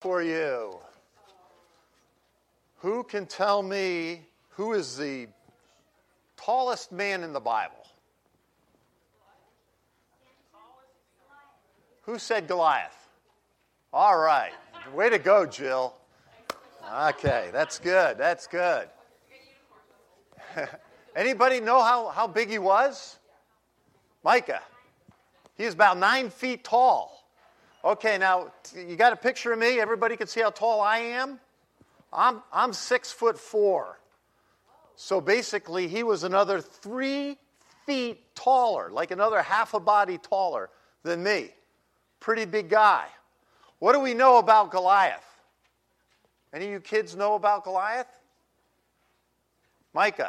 For you. Who can tell me who is the tallest man in the Bible? Who said Goliath? All right. Way to go, Jill. Okay, that's good. That's good. Anybody know how big he was? Micah. He was about 9 feet tall. Okay, now, you got a picture of me? Everybody can see how tall I am? I'm 6'4". So basically, he was another 3 feet taller, like another half a body taller than me. Pretty big guy. What do we know about Goliath? Any of you kids know about Goliath? Micah.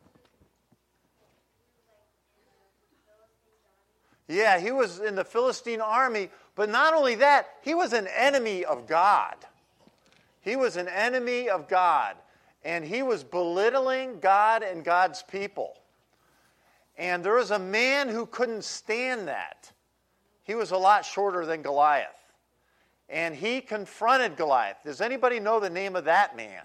Yeah, he was in the Philistine army, but not only that, he was an enemy of God. He was an enemy of God, and he was belittling God and God's people. And there was a man who couldn't stand that. He was a lot shorter than Goliath. And he confronted Goliath. Does anybody know the name of that man?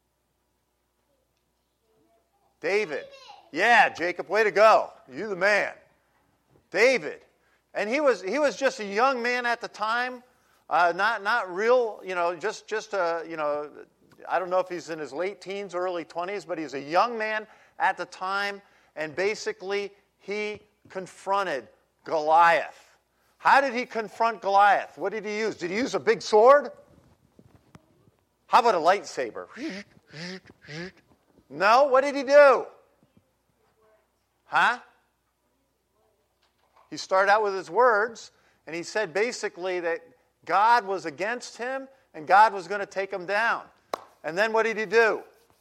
David. Yeah, Jacob, way to go. You the man. David. And he was just a young man at the time. Not real, I don't know if he's in his late teens, early 20s, but he's a young man at the time. And basically, he confronted Goliath. How did he confront Goliath? What did he use? Did he use a big sword? How about a lightsaber? No? What did he do? Huh? He started out with his words, and he said basically that God was against him, and God was going to take him down. And then what did he do?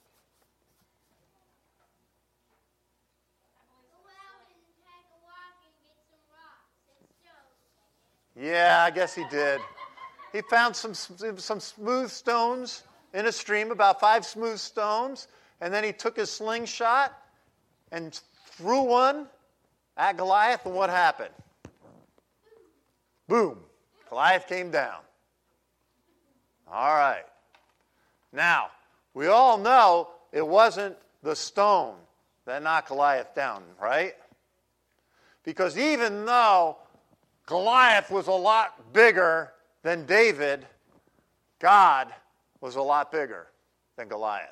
Yeah, I guess he did. He found some smooth stones in a stream, about 5 smooth stones, and then he took his slingshot and threw one at Goliath, and what happened? Boom. Goliath came down. All right. Now, we all know it wasn't the stone that knocked Goliath down, right? Because even though Goliath was a lot bigger than David, God was a lot bigger than Goliath.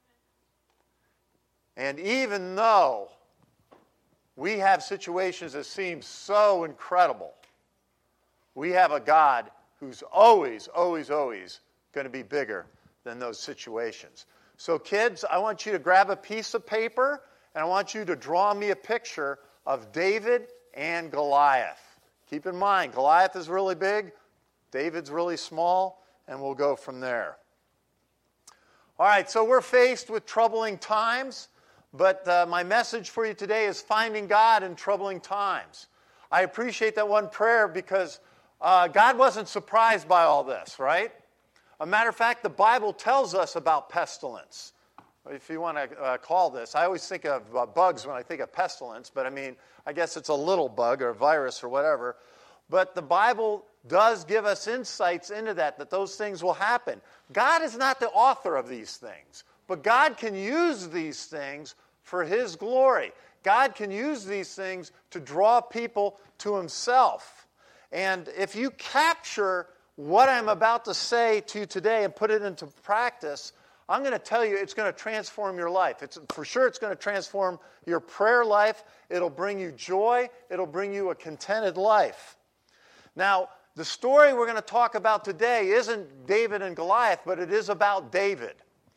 And even though we have situations that seem so incredible, we have a God who's always, always, always going to be bigger than those situations. So kids, I want you to grab a piece of paper, and I want you to draw me a picture of David and Goliath. Keep in mind, Goliath is really big, David's really small, and we'll go from there. All right, so we're faced with troubling times, but my message for you today is finding God in troubling times. I appreciate that one prayer because God wasn't surprised by all this, right? A matter of fact, the Bible tells us about pestilence. If you want to call this, I always think of bugs when I think of pestilence, but I guess it's a little bug or a virus or whatever. But the Bible does give us insights into that those things will happen. God is not the author of these things, but God can use these things for His glory. God can use these things to draw people to Himself. And if you capture what I'm about to say to you today and put it into practice, I'm going to tell you it's going to transform your life. For sure it's going to transform your prayer life. It'll bring you joy. It'll bring you a contented life. Now, the story we're going to talk about today isn't David and Goliath, but it is about David.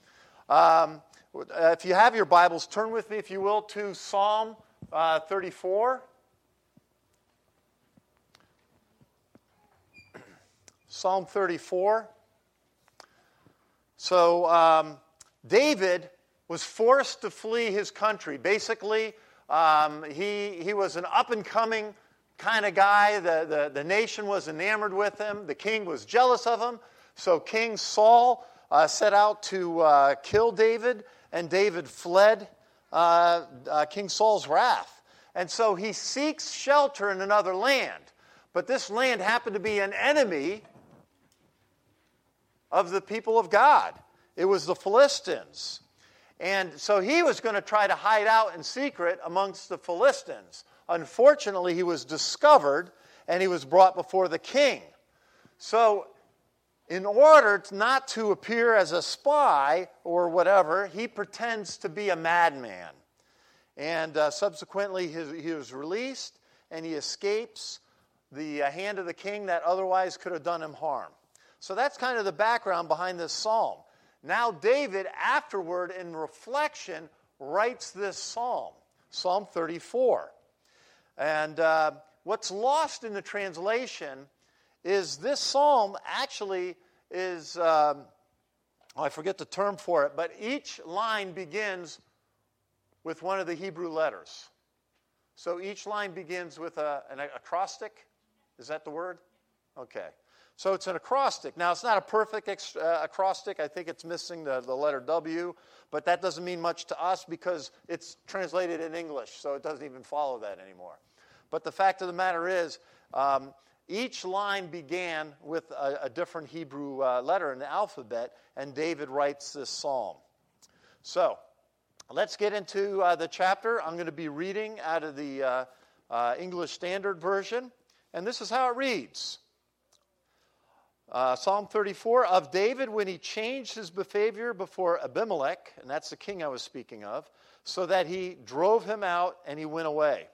If you have your Bibles, turn with me, if you will, to Psalm 34. Psalm 34. So David was forced to flee his country. Basically, he was an up-and-coming kind of guy. The nation was enamored with him. The king was jealous of him. So King Saul set out to kill David, and David fled King Saul's wrath. And so he seeks shelter in another land. But this land happened to be an enemy of the people of God. It was the Philistines. And so he was going to try to hide out in secret amongst the Philistines. Unfortunately, he was discovered and he was brought before the king. So in order not to appear as a spy or whatever, he pretends to be a madman. And subsequently, he was released, and he escapes the hand of the king that otherwise could have done him harm. So that's kind of the background behind this psalm. Now David, afterward, in reflection, writes this psalm, Psalm 34. And what's lost in the translation is this psalm actually is, I forget the term for it, but each line begins with one of the Hebrew letters. So each line begins with an acrostic. Is that the word? Okay. So it's an acrostic. Now, it's not a perfect acrostic. I think it's missing the letter W, but that doesn't mean much to us because it's translated in English, so it doesn't even follow that anymore. But the fact of the matter is, each line began with a different Hebrew letter in the alphabet, and David writes this psalm. So, let's get into the chapter. I'm going to be reading out of the English Standard Version, and this is how it reads. Psalm 34, of David when he changed his behavior before Abimelech, and that's the king I was speaking of, so that he drove him out and he went away.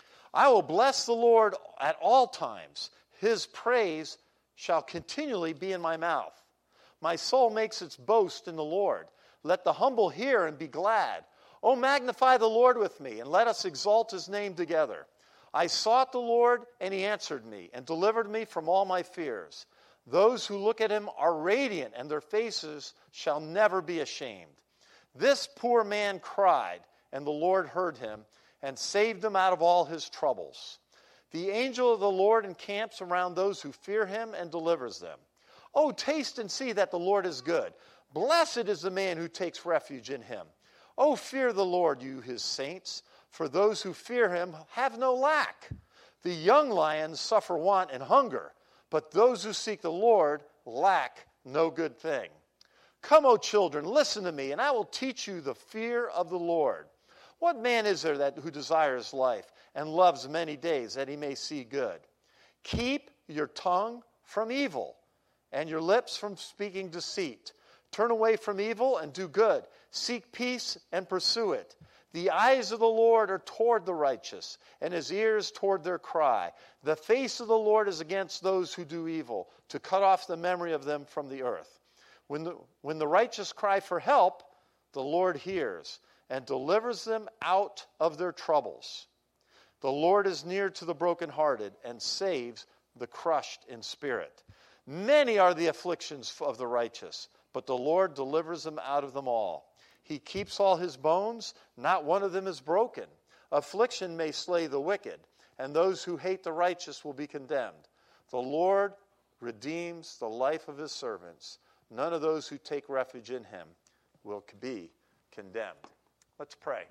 I will bless the Lord at all times. His praise shall continually be in my mouth. My soul makes its boast in the Lord. Let the humble hear and be glad. O magnify the Lord with me, and let us exalt his name together. I sought the Lord, and he answered me, and delivered me from all my fears. Those who look at him are radiant, and their faces shall never be ashamed. This poor man cried, and the Lord heard him, and saved him out of all his troubles. The angel of the Lord encamps around those who fear him and delivers them. Oh, taste and see that the Lord is good. Blessed is the man who takes refuge in him. Oh, fear the Lord, you his saints, for those who fear him have no lack. The young lions suffer want and hunger, but those who seek the Lord lack no good thing. Come, O children, listen to me, and I will teach you the fear of the Lord. What man is there who desires life and loves many days that he may see good? Keep your tongue from evil and your lips from speaking deceit. Turn away from evil and do good. Seek peace and pursue it. The eyes of the Lord are toward the righteous, and his ears toward their cry. The face of the Lord is against those who do evil, to cut off the memory of them from the earth. When the righteous cry for help, the Lord hears and delivers them out of their troubles. The Lord is near to the brokenhearted and saves the crushed in spirit. Many are the afflictions of the righteous, but the Lord delivers them out of them all. He keeps all his bones, not one of them is broken. Affliction may slay the wicked, and those who hate the righteous will be condemned. The Lord redeems the life of his servants. None of those who take refuge in him will be condemned. Let's pray.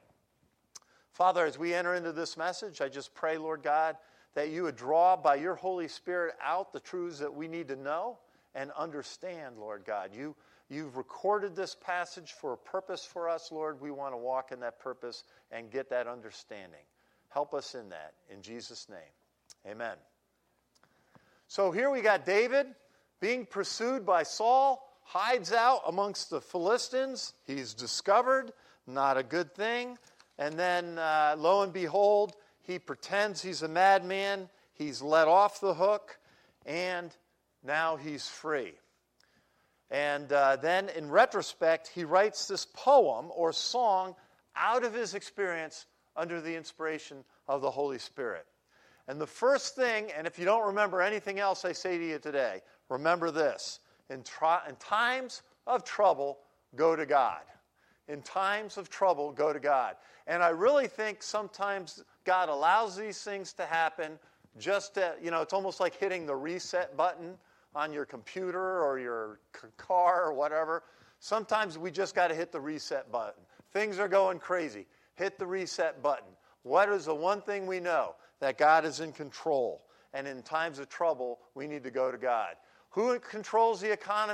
Father, as we enter into this message, I just pray, Lord God, that you would draw by your Holy Spirit out the truths that we need to know and understand, Lord God. You've recorded this passage for a purpose for us, Lord. We want to walk in that purpose and get that understanding. Help us in that. In Jesus' name, amen. So here we got David being pursued by Saul, hides out amongst the Philistines. He's discovered, not a good thing. And then, lo and behold, he pretends he's a madman. He's let off the hook, and now he's free. And then, in retrospect, he writes this poem or song out of his experience under the inspiration of the Holy Spirit. And the first thing, and if you don't remember anything else I say to you today, remember this. In times of trouble, go to God. In times of trouble, go to God. And I really think sometimes God allows these things to happen just to, it's almost like hitting the reset button on your computer or your car or whatever. Sometimes we just got to hit the reset button. Things are going crazy. Hit the reset button. What is the one thing we know? That God is in control. And in times of trouble, we need to go to God. Who controls the economy?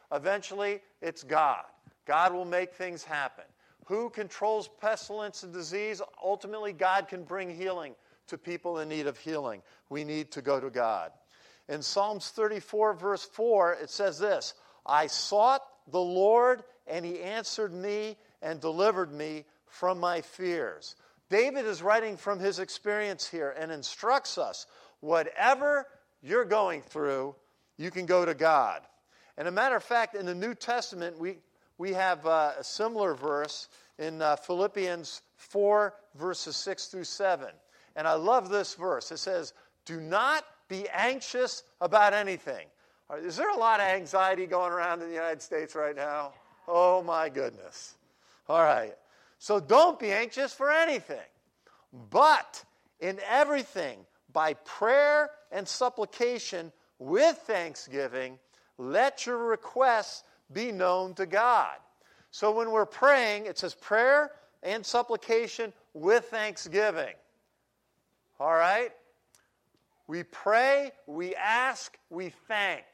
Eventually, it's God. God will make things happen. Who controls pestilence and disease? Ultimately, God can bring healing to people in need of healing. We need to go to God. In Psalms 34, verse 4, it says this, I sought the Lord, and he answered me and delivered me from my fears. David is writing from his experience here and instructs us, whatever you're going through, you can go to God. And a matter of fact, in the New Testament, we have a similar verse in Philippians 4, verses 6 through 7. And I love this verse. It says, do not be anxious about anything. Is there a lot of anxiety going around in the United States right now? Oh, my goodness. All right. So don't be anxious for anything. But in everything, by prayer and supplication with thanksgiving, let your requests be known to God. So when we're praying, it says prayer and supplication with thanksgiving. All right? We pray, we ask, we thank.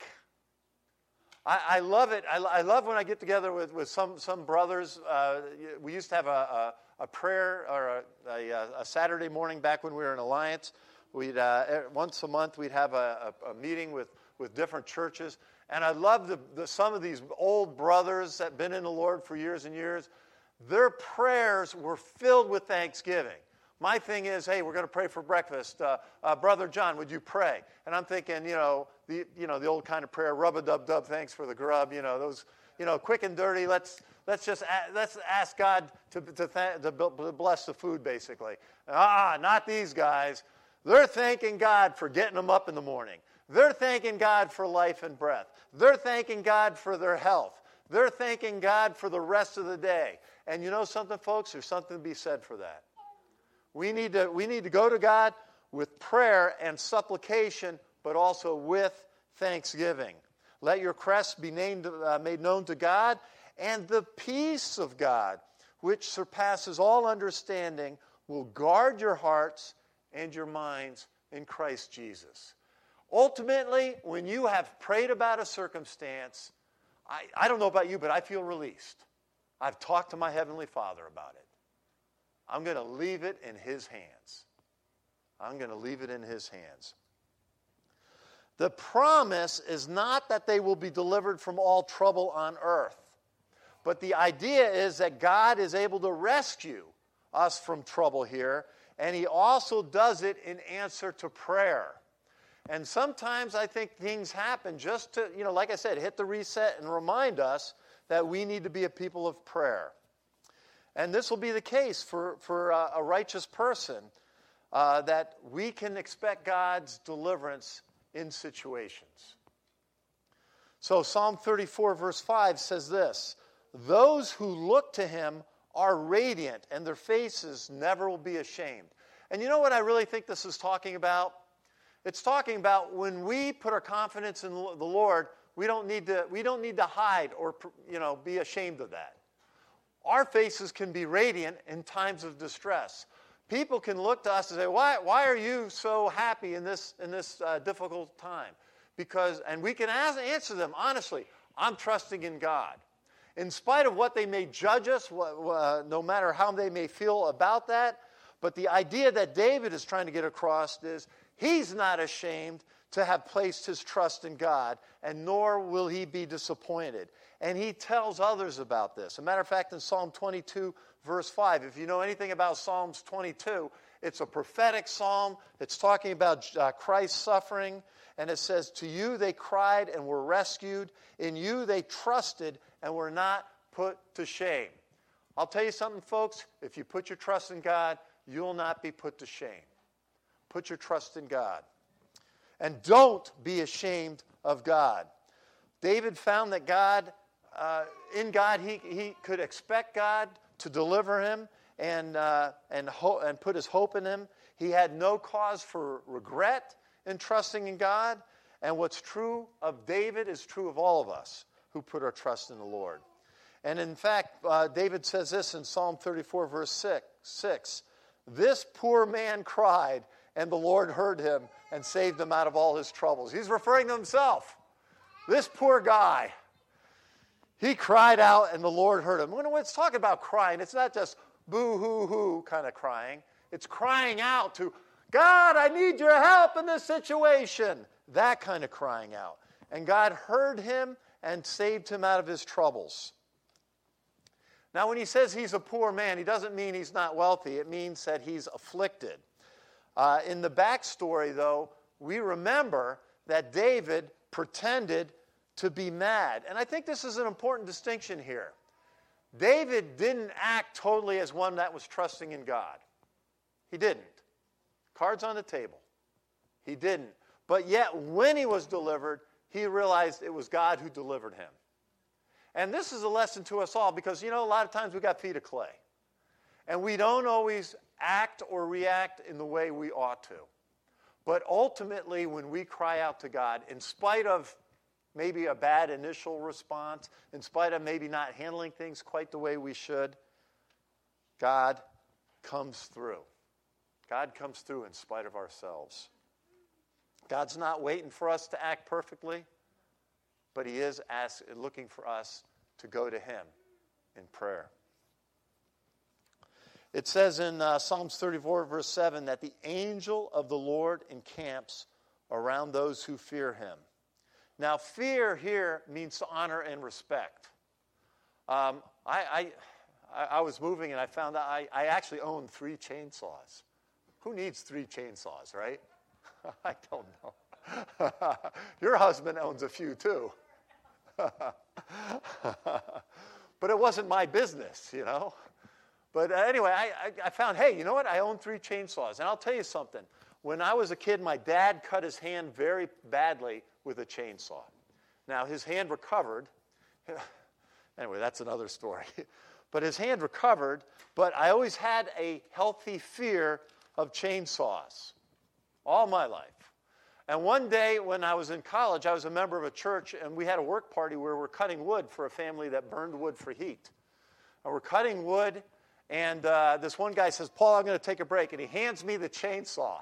I love it. I love when I get together with some brothers. We used to have a prayer or a Saturday morning back when we were in Alliance. We'd once a month we'd have a meeting with different churches. And I love some of these old brothers that have been in the Lord for years and years. Their prayers were filled with thanksgiving. My thing is, hey, we're going to pray for breakfast. Brother John, would you pray? And I'm thinking, the old kind of prayer, rub-a-dub-dub, thanks for the grub. Those, quick and dirty. Let's ask God to bless the food, basically. Not these guys. They're thanking God for getting them up in the morning. They're thanking God for life and breath. They're thanking God for their health. They're thanking God for the rest of the day. And you know something, folks? There's something to be said for that. We need to go to God with prayer and supplication, but also with thanksgiving. Let your requests be made known to God, and the peace of God, which surpasses all understanding, will guard your hearts and your minds in Christ Jesus. Ultimately, when you have prayed about a circumstance, I don't know about you, but I feel released. I've talked to my Heavenly Father about it. I'm going to leave it in His hands. I'm going to leave it in His hands. The promise is not that they will be delivered from all trouble on earth, but the idea is that God is able to rescue us from trouble here, and He also does it in answer to prayer. And sometimes I think things happen just to, like I said, hit the reset and remind us that we need to be a people of prayer. And this will be the case for a righteous person, that we can expect God's deliverance in situations. So Psalm 34 verse 5 says this, those who look to Him are radiant, and their faces never will be ashamed. And you know what I really think this is talking about? It's talking about when we put our confidence in the Lord, we don't need to hide or be ashamed of that. Our faces can be radiant in times of distress. People can look to us and say, why are you so happy in this difficult time? And we can answer them honestly, I'm trusting in God. In spite of what they may judge us, no matter how they may feel about that, but the idea that David is trying to get across is he's not ashamed to have placed his trust in God, and nor will he be disappointed. And he tells others about this. As a matter of fact, in Psalm 22, verse 5, if you know anything about Psalms 22, it's a prophetic psalm. It's talking about Christ's suffering. And it says, to you they cried and were rescued. In you they trusted and were not put to shame. I'll tell you something, folks. If you put your trust in God, you'll not be put to shame. Put your trust in God. And don't be ashamed of God. David found that in God, he could expect God to deliver him and put his hope in Him. He had no cause for regret in trusting in God. And what's true of David is true of all of us who put our trust in the Lord. And in fact, David says this in Psalm 34, verse 6. This poor man cried, and the Lord heard him and saved him out of all his troubles. He's referring to himself. This poor guy. He cried out, and the Lord heard him. When it's talking about crying, it's not just boo-hoo-hoo kind of crying. It's crying out to, God, I need your help in this situation. That kind of crying out. And God heard him and saved him out of his troubles. Now, when he says he's a poor man, he doesn't mean he's not wealthy. It means that he's afflicted. In the backstory, though, we remember that David pretended to be mad. And I think this is an important distinction here. David didn't act totally as one that was trusting in God. He didn't. Cards on the table. He didn't. But yet, when he was delivered, he realized it was God who delivered him. And this is a lesson to us all because, a lot of times we got feet of clay. And we don't always act or react in the way we ought to. But ultimately, when we cry out to God, in spite of maybe a bad initial response, in spite of maybe not handling things quite the way we should, God comes through. God comes through in spite of ourselves. God's not waiting for us to act perfectly, but he is looking for us to go to him in prayer. It says in Psalms 34, verse 7, that the angel of the Lord encamps around those who fear him. Now, fear here means to honor and respect. I was moving and I found out I actually own 3 chainsaws. Who needs 3 chainsaws, right? I don't know. Your husband owns a few too. But it wasn't my business, But anyway, I found, hey, you know what? I own 3 chainsaws. And I'll tell you something. When I was a kid, my dad cut his hand very badly with a chainsaw. Now, his hand recovered. Anyway, that's another story. But his hand recovered, but I always had a healthy fear of chainsaws all my life. And one day when I was in college, I was a member of a church, and we had a work party where we're cutting wood for a family that burned wood for heat. And we're cutting wood, and this one guy says, Paul, I'm going to take a break. And he hands me the chainsaw.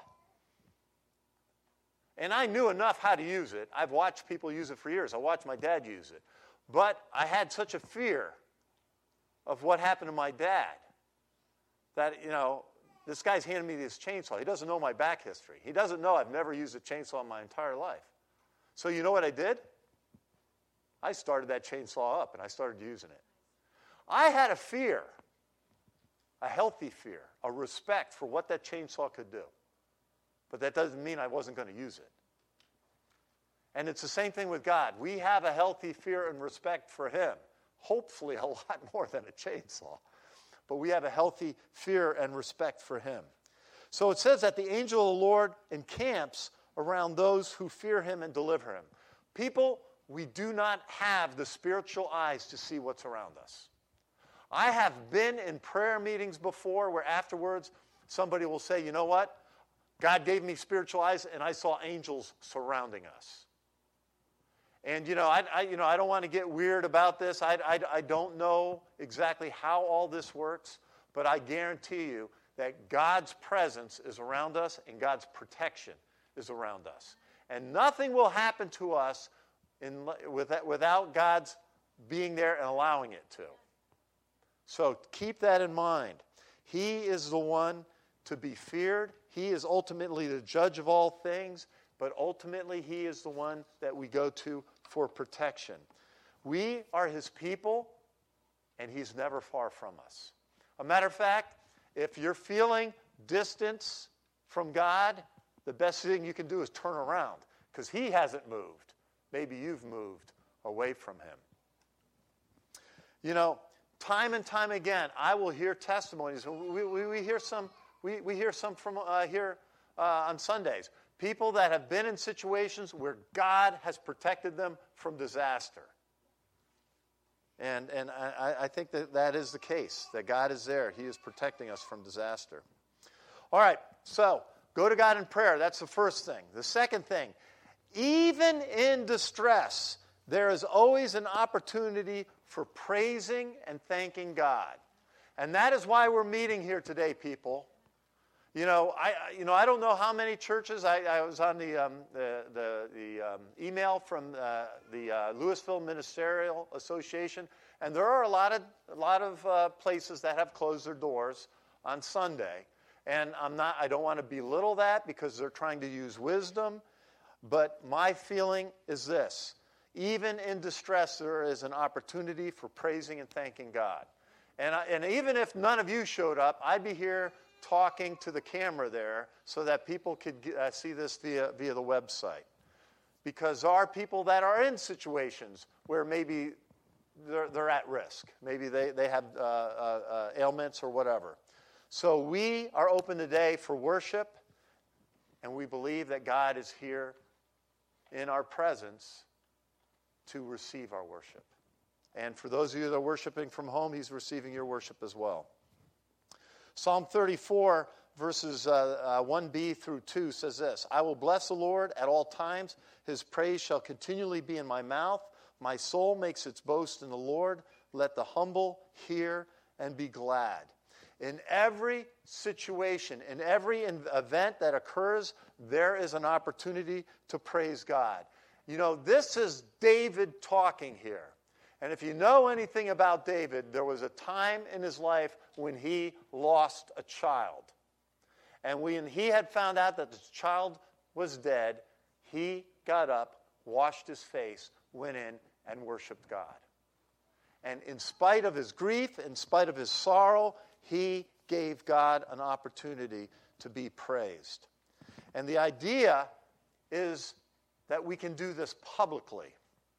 And I knew enough how to use it. I've watched people use it for years. I watched my dad use it. But I had such a fear of what happened to my dad that, this guy's handing me this chainsaw. He doesn't know my back history. He doesn't know I've never used a chainsaw in my entire life. So you know what I did? I started that chainsaw up, and I started using it. I had a fear, a healthy fear, a respect for what that chainsaw could do. But that doesn't mean I wasn't going to use it. And it's the same thing with God. We have a healthy fear and respect for him. Hopefully a lot more than a chainsaw. But we have a healthy fear and respect for him. So it says that the angel of the Lord encamps around those who fear him and deliver him. People, we do not have the spiritual eyes to see what's around us. I have been in prayer meetings before where afterwards somebody will say, you know what? God gave me spiritual eyes and I saw angels surrounding us. And, I don't want to get weird about this. I don't know exactly how all this works, but I guarantee you that God's presence is around us and God's protection is around us. And nothing will happen to us without God's being there and allowing it to. So keep that in mind. He is the one to be feared. He is ultimately the judge of all things. But ultimately, he is the one that we go to for protection. We are his people, and he's never far from us. A matter of fact, if you're feeling distance from God, the best thing you can do is turn around, because he hasn't moved. Maybe you've moved away from him. Time and time again, I will hear testimonies. We hear some from here on Sundays. People that have been in situations where God has protected them from disaster. And I think that is the case, that God is there. He is protecting us from disaster. All right, so go to God in prayer. That's the first thing. The second thing, even in distress, there is always an opportunity for praising and thanking God. And that is why we're meeting here today, people. I don't know how many churches. I was on the email from the Louisville Ministerial Association, and there are a lot of places that have closed their doors on Sunday. And I don't want to belittle that because they're trying to use wisdom. But my feeling is this: even in distress, there is an opportunity for praising and thanking God. And even if none of you showed up, I'd be here talking to the camera there so that people could see this via the website. Because there are people that are in situations where maybe they're at risk. Maybe they have ailments or whatever. So we are open today for worship, and we believe that God is here in our presence to receive our worship. And for those of you that are worshiping from home, he's receiving your worship as well. Psalm 34, verses 1b through 2 says this: I will bless the Lord at all times. His praise shall continually be in my mouth. My soul makes its boast in the Lord. Let the humble hear and be glad. In every situation, in every event that occurs, there is an opportunity to praise God. This is David talking here. And if you know anything about David, there was a time in his life when he lost a child. And when he had found out that the child was dead, he got up, washed his face, went in, and worshiped God. And in spite of his grief, in spite of his sorrow, he gave God an opportunity to be praised. And the idea is that we can do this publicly.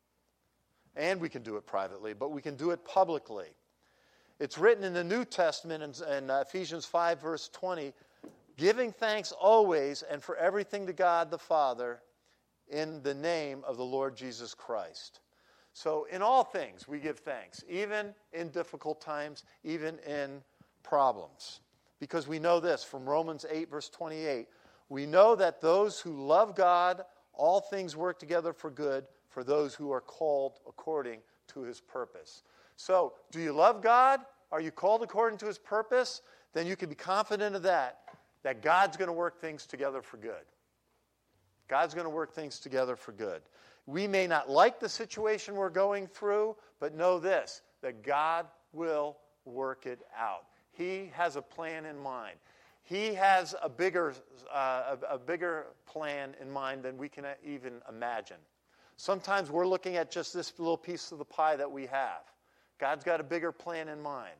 And we can do it privately, but we can do it publicly. It's written in the New Testament in Ephesians 5, verse 20, giving thanks always and for everything to God the Father in the name of the Lord Jesus Christ. So in all things we give thanks, even in difficult times, even in problems. Because we know this from Romans 8, verse 28. We know that those who love God, all things work together for good for those who are called according to his purpose. So, do you love God? Are you called according to his purpose? Then you can be confident of that God's going to work things together for good. God's going to work things together for good. We may not like the situation we're going through, but know this, that God will work it out. He has a plan in mind. He has a bigger plan in mind than we can even imagine. Sometimes we're looking at just this little piece of the pie that we have. God's got a bigger plan in mind.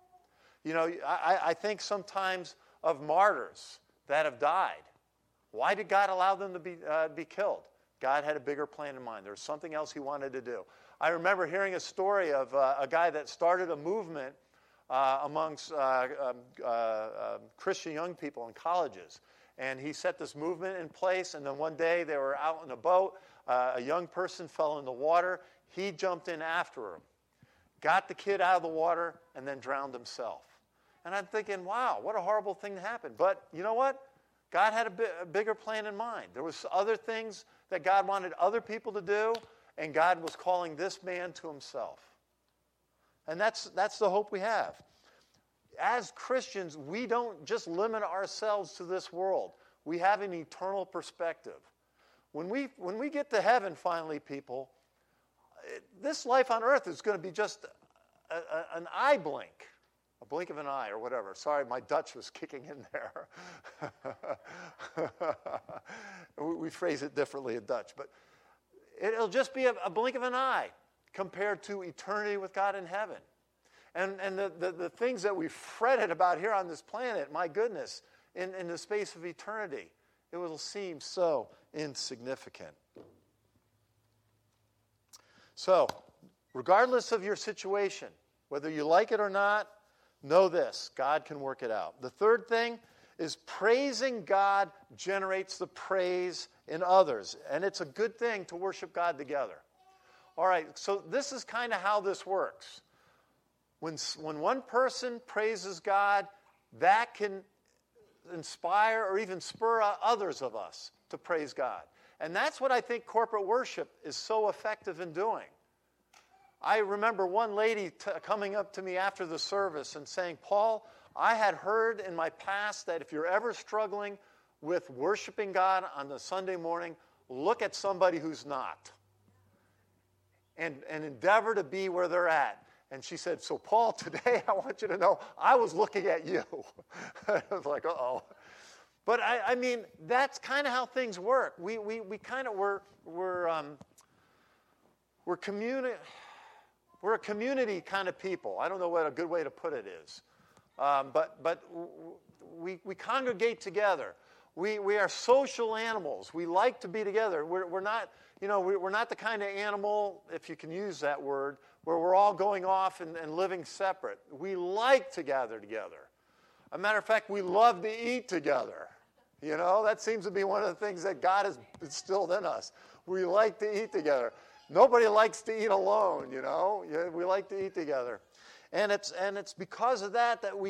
I think sometimes of martyrs that have died. Why did God allow them to be killed? God had a bigger plan in mind. There was something else he wanted to do. I remember hearing a story of a guy that started a movement amongst Christian young people in colleges. And he set this movement in place, and then one day they were out in a boat. A young person fell in the water. He jumped in after him, got the kid out of the water, and then drowned himself. And I'm thinking, wow, what a horrible thing to happen. But you know what? God had a bigger plan in mind. There was other things that God wanted other people to do, and God was calling this man to himself. And that's the hope we have. As Christians, we don't just limit ourselves to this world. We have an eternal perspective. When we get to heaven finally, people, this life on earth is going to be just an eye blink. A blink of an eye or whatever. Sorry, my Dutch was kicking in there. We phrase it differently in Dutch. But it'll just be a blink of an eye compared to eternity with God in heaven. And the things that we fretted about here on this planet, my goodness, in the space of eternity, it will seem so insignificant. So, regardless of your situation, whether you like it or not, know this, God can work it out. The third thing is praising God generates the praise in others. And it's a good thing to worship God together. All right, so this is kind of how this works. When one person praises God, that can inspire or even spur others of us to praise God. And that's what I think corporate worship is so effective in doing. I remember one lady coming up to me after the service and saying, Paul, I had heard in my past that if you're ever struggling with worshiping God on the Sunday morning, look at somebody who's not. And endeavor to be where they're at. And she said, so Paul, today I want you to know I was looking at you. I was like, uh-oh. But I mean, that's kind of how things work. We're a community kind of people. I don't know what a good way to put it is. But we congregate together. We are social animals. We like to be together. We're not, we're not the kind of animal, if you can use that word, where we're all going off and living separate. We like to gather together. As a matter of fact, we love to eat together. That seems to be one of the things that God has instilled in us. We like to eat together. Nobody likes to eat alone, we like to eat together. And it's because of that we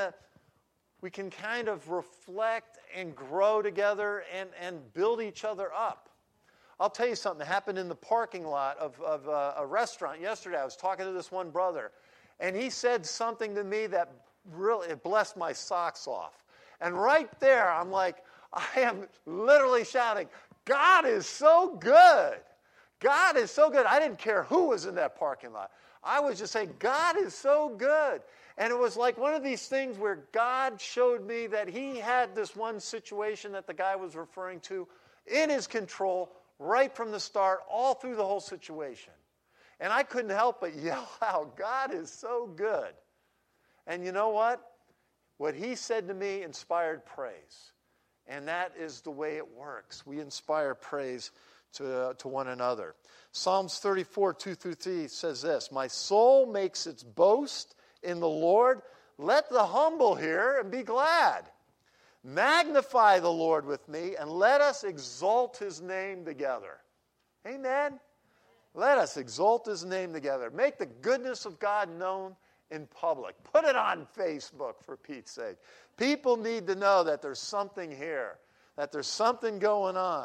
can kind of reflect and grow together and build each other up. I'll tell you something that happened in the parking lot of a restaurant yesterday. I was talking to this one brother, and he said something to me that really it blessed my socks off. And right there, I'm like, I am literally shouting, God is so good. God is so good. I didn't care who was in that parking lot. I was just saying, God is so good. And it was like one of these things where God showed me that he had this one situation that the guy was referring to in his control right from the start, all through the whole situation. And I couldn't help but yell out, God is so good. And you know what? What he said to me inspired praise. And that is the way it works. We inspire praise to one another. Psalms 34, 2-3 says this, my soul makes its boast in the Lord. Let the humble hear and be glad. Magnify the Lord with me, and let us exalt his name together. Amen? Let us exalt his name together. Make the goodness of God known in public. Put it on Facebook, for Pete's sake. People need to know that there's something here, that there's something going on.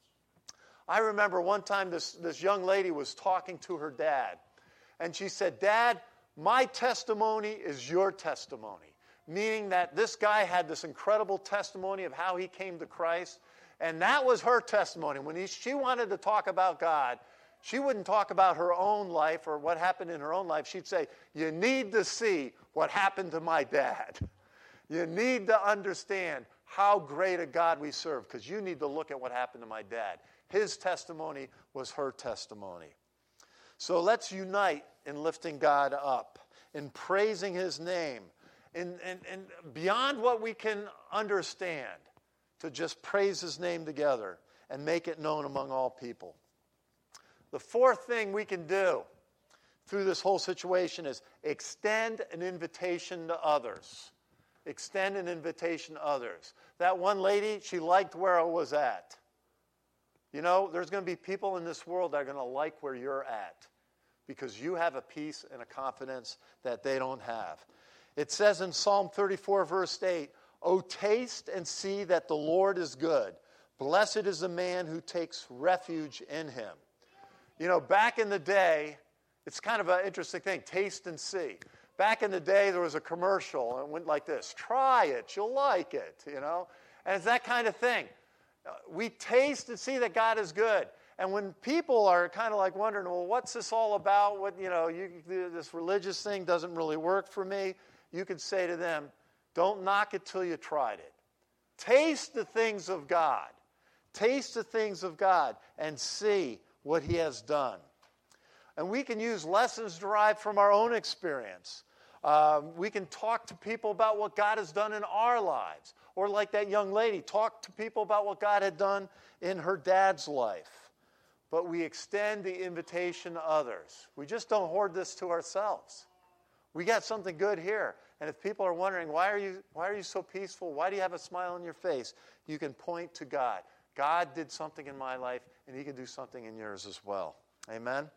I remember one time this young lady was talking to her dad, and she said, Dad, my testimony is your testimony. Meaning that this guy had this incredible testimony of how he came to Christ, and that was her testimony. When she wanted to talk about God, she wouldn't talk about her own life or what happened in her own life. She'd say, you need to see what happened to my dad. You need to understand how great a God we serve, because you need to look at what happened to my dad. His testimony was her testimony. So let's unite in lifting God up, in praising his name, and beyond what we can understand, to just praise his name together and make it known among all people. The fourth thing we can do through this whole situation is extend an invitation to others. Extend an invitation to others. That one lady, she liked where I was at. There's going to be people in this world that are going to like where you're at, because you have a peace and a confidence that they don't have. It says in Psalm 34, verse 8, "O taste and see that the Lord is good. Blessed is the man who takes refuge in him." Back in the day, it's kind of an interesting thing, taste and see. Back in the day, there was a commercial, and it went like this, try it, you'll like it, And it's that kind of thing. We taste and see that God is good. And when people are kind of like wondering, well, what's this all about? This religious thing doesn't really work for me. You could say to them, don't knock it till you tried it. Taste the things of God. Taste the things of God and see what he has done. And we can use lessons derived from our own experience. We can talk to people about what God has done in our lives. Or like that young lady, talk to people about what God had done in her dad's life. But we extend the invitation to others. We just don't hoard this to ourselves. We got something good here. And if people are wondering, why are you so peaceful? Why do you have a smile on your face? You can point to God. God did something in my life, and he can do something in yours as well. Amen?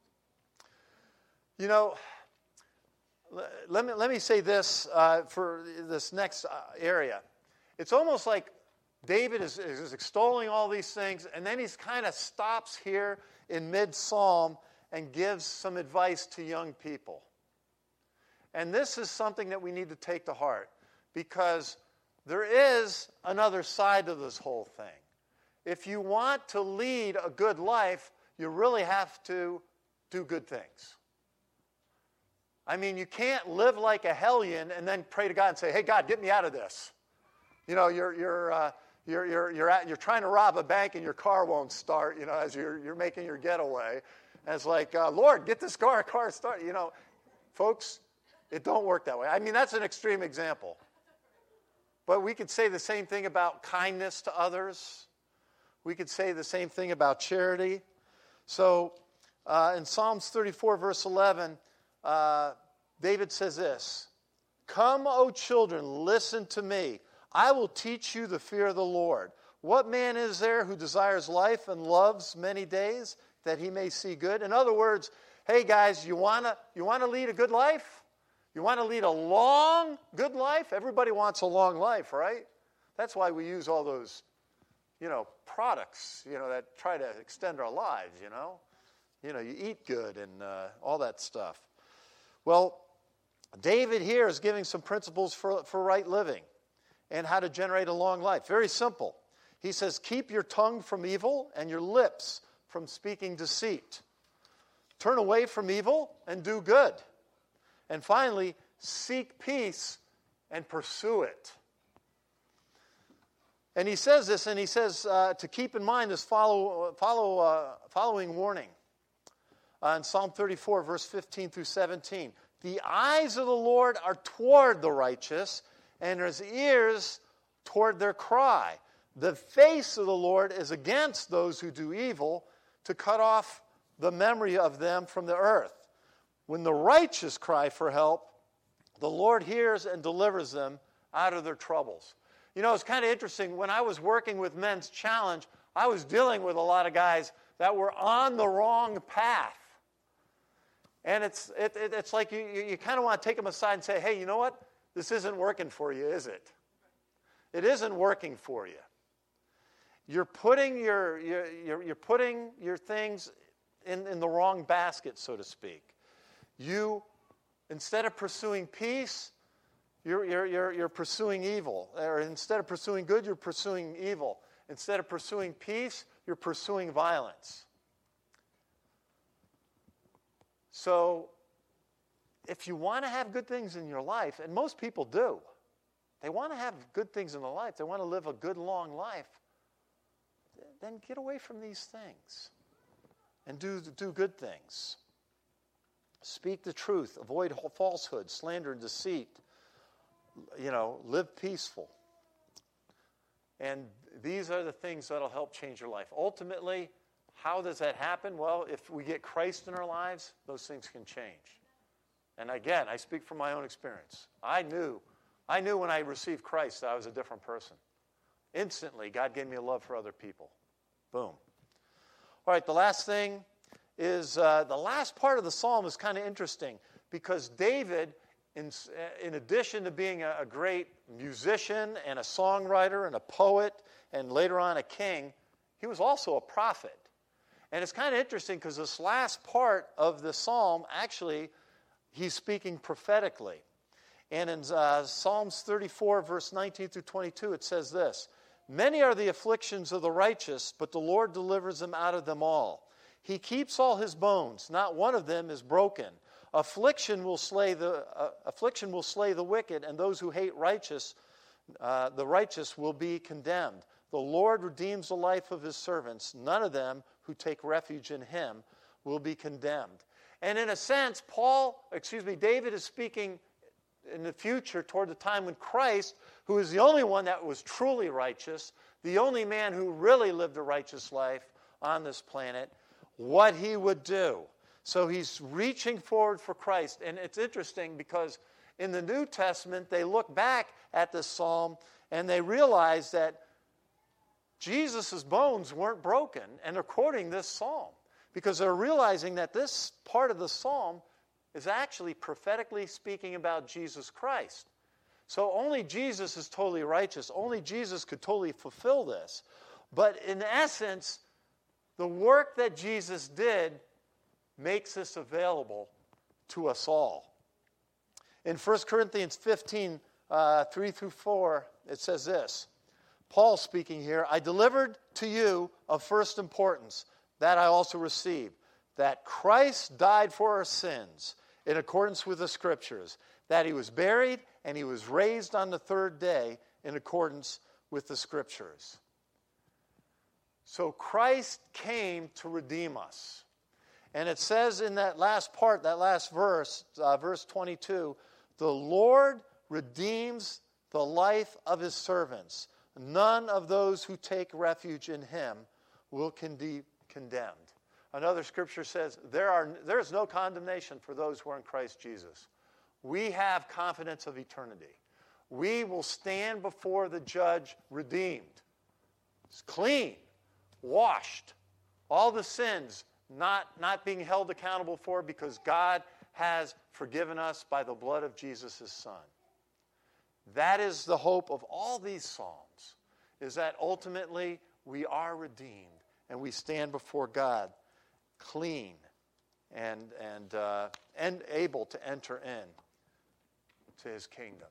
Let me say this for this next area. It's almost like David is extolling all these things, and then he kind of stops here in mid-psalm and gives some advice to young people. And this is something that we need to take to heart, because there is another side to this whole thing. If you want to lead a good life, you really have to do good things. I mean, you can't live like a hellion and then pray to God and say, "Hey, God, get me out of this." You know, you're trying to rob a bank and your car won't start. You know, as you're making your getaway, and it's like, "Lord, get this car started." You know, folks, it don't work that way. I mean, that's an extreme example, but we could say the same thing about kindness to others. We could say the same thing about charity. So, in Psalms 34, verse 11. David says this, "Come, O children, listen to me. I will teach you the fear of the Lord. What man is there who desires life and loves many days, that he may see good?" In other words, hey guys, you want to lead a good life? You want to lead a long, good life? Everybody wants a long life, right? That's why we use all those, products, that try to extend our lives, you eat good and all that stuff. Well, David here is giving some principles for right living and how to generate a long life. Very simple. He says, keep your tongue from evil and your lips from speaking deceit. Turn away from evil and do good. And finally, seek peace and pursue it. And he says this, and he says to keep in mind this following warning. In Psalm 34, verse 15 through 17. The eyes of the Lord are toward the righteous, and his ears toward their cry. The face of the Lord is against those who do evil, to cut off the memory of them from the earth. When the righteous cry for help, the Lord hears and delivers them out of their troubles. It's kind of interesting. When I was working with Men's Challenge, I was dealing with a lot of guys that were on the wrong path. And it's like you kind of want to take them aside and say, "Hey, you know what? This isn't working for you, is it? It isn't working for you. You're putting your things in the wrong basket, so to speak. You, instead of pursuing peace, you're pursuing evil. Or instead of pursuing good, you're pursuing evil. Instead of pursuing peace, you're pursuing violence." So, if you want to have good things in your life, and most people do, they want to have good things in their life, they want to live a good, long life, then get away from these things and do good things. Speak the truth, avoid falsehood, slander, and deceit. Live peaceful. And these are the things that will help change your life. Ultimately, how does that happen? Well, if we get Christ in our lives, those things can change. And again, I speak from my own experience. I knew when I received Christ that I was a different person. Instantly, God gave me a love for other people. Boom. All right, the last thing is the last part of the psalm is kind of interesting, because David, in addition to being a great musician and a songwriter and a poet and later on a king, he was also a prophet. And it's kind of interesting because this last part of the psalm, actually, he's speaking prophetically. And in Psalms 34, verse 19 through 22, it says this, "Many are the afflictions of the righteous, but the Lord delivers them out of them all. He keeps all his bones, not one of them is broken. Affliction will slay the wicked, and those who hate the righteous will be condemned. The Lord redeems the life of his servants. None of them who take refuge in him will be condemned." And in a sense, David is speaking in the future toward the time when Christ, who is the only one that was truly righteous, the only man who really lived a righteous life on this planet, what he would do. So he's reaching forward for Christ. And it's interesting because in the New Testament, they look back at this psalm and they realize that Jesus' bones weren't broken, and they're quoting this psalm because they're realizing that this part of the psalm is actually prophetically speaking about Jesus Christ. So only Jesus is totally righteous. Only Jesus could totally fulfill this. But in essence, the work that Jesus did makes this available to us all. In 1 Corinthians 15, 3 through 4, it says this. Paul speaking here, I delivered to you of first importance, that I also received, that Christ died for our sins in accordance with the Scriptures, that he was buried and he was raised on the third day in accordance with the Scriptures. So Christ came to redeem us. And it says in that last part, that last verse, verse 22, the Lord redeems the life of his servants. None of those who take refuge in him will be condemned. Another scripture says, there is no condemnation for those who are in Christ Jesus. We have confidence of eternity. We will stand before the judge redeemed. It's clean, washed. All the sins not being held accountable for because God has forgiven us by the blood of Jesus, his Son. That is the hope of all these Psalms, is that ultimately we are redeemed and we stand before God clean and able to enter in to his kingdom.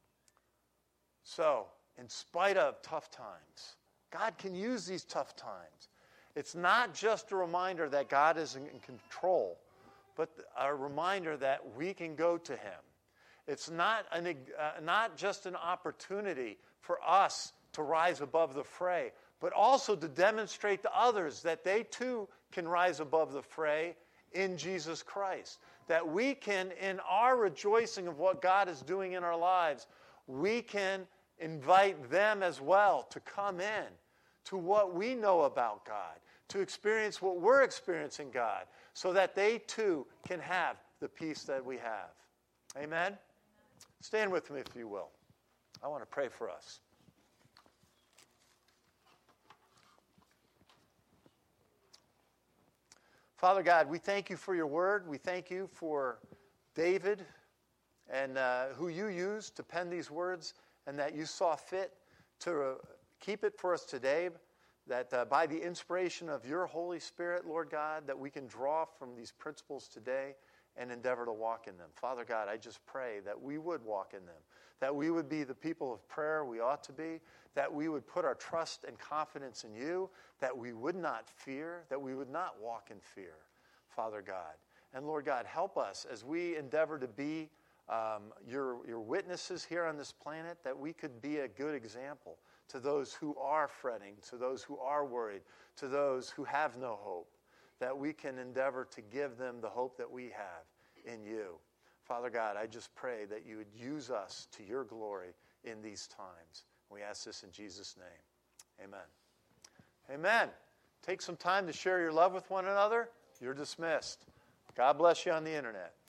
So, in spite of tough times, God can use these tough times. It's not just a reminder that God is in control, but a reminder that we can go to him. It's not just an opportunity for us to rise above the fray, but also to demonstrate to others that they too can rise above the fray in Jesus Christ. That we can, in our rejoicing of what God is doing in our lives, we can invite them as well to come in to what we know about God, to experience what we're experiencing God, so that they too can have the peace that we have. Amen? Stand with me if you will. I want to pray for us. Father God, we thank you for your word. We thank you for David and who you used to pen these words, and that you saw fit to keep it for us today, that by the inspiration of your Holy Spirit, Lord God, that we can draw from these principles today and endeavor to walk in them. Father God, I just pray that we would walk in them, that we would be the people of prayer we ought to be, that we would put our trust and confidence in you, that we would not fear, that we would not walk in fear, Father God. And Lord God, help us as we endeavor to be your witnesses here on this planet, that we could be a good example to those who are fretting, to those who are worried, to those who have no hope, that we can endeavor to give them the hope that we have in you. Father God, I just pray that you would use us to your glory in these times. We ask this in Jesus' name. Amen. Amen. Take some time to share your love with one another. You're dismissed. God bless you on the internet.